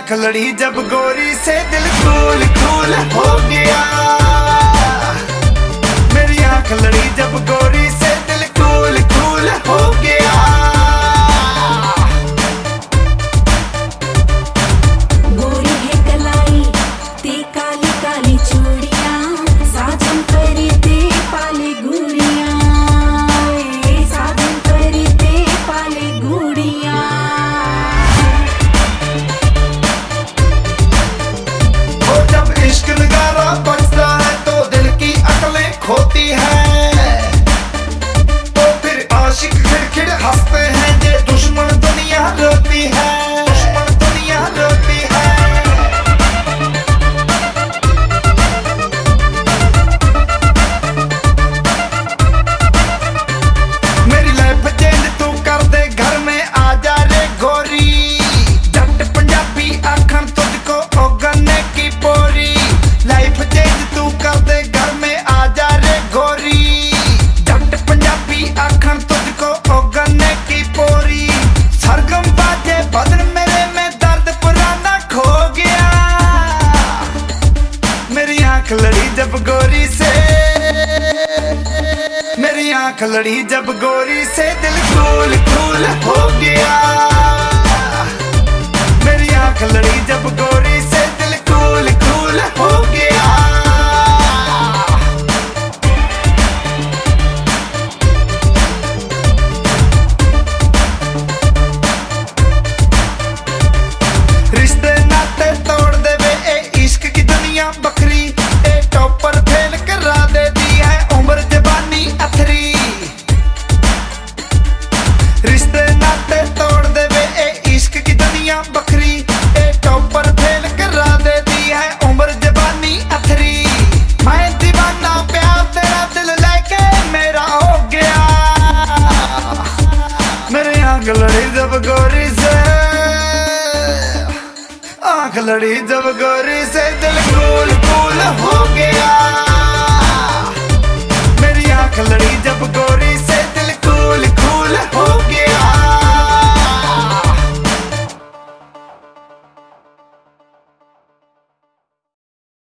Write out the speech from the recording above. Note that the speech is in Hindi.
आंख लड़ी जब गोरी से दिल कूल कूल हो गया। मेरी आंख लड़ी जब गोरी से दिल कूल कूल हो गया। गोरी है कलाई ते काली काली चूड़ियां, साजन करी ते पाले गुड़ियां, साजन करी ते पाले गुड़ियां। वो जब इश्क नगारा बजता है तो दिल की अकलें खोती है। तो फिर आशिक खिड़खिड़ हंसते हैं, ये दुश्मन दुनिया रोती है, दुश्मन दुनिया रोती है। मेरी लाइफ चेंज तू कर दे, घर में आ जा रे गोरी। जट पंजाबी आखन तुझको ओगने की पोरी। लाइफ चेंज तू कर दे, घर में आ जा रे गोरी। जट पंजाबी आखन तुझको ओगने की पोरी। सरगम बाजे बदन मेरे में दर्द पुराना खो गया। मेरी आंख लड़ी जब गोरी से, मेरी आंख लड़ी जब गोरी से दिल कूल कूल हो गया। मेरी आंख लड़ी जब गोरी से दिल कूल कूल हो गया। रिश्ते नाते तोड़ दे वे ए इश्क की दुनिया बकरी। ए टॉपर फेल करा देती है उम्र जवानी अथरी। रिश्ते नाते तोड़ दे वे ए इश्क की दुनिया बकरी। ए टॉपर फेल करा देती है उम्र जवानी अथरी। मैं दीवाना प्यार तेरा दिल लेके मेरा हो गया। मेरी आंख लड़ी जब गोरी से, आंख लड़ी जब गोरी से दिल कूल कूल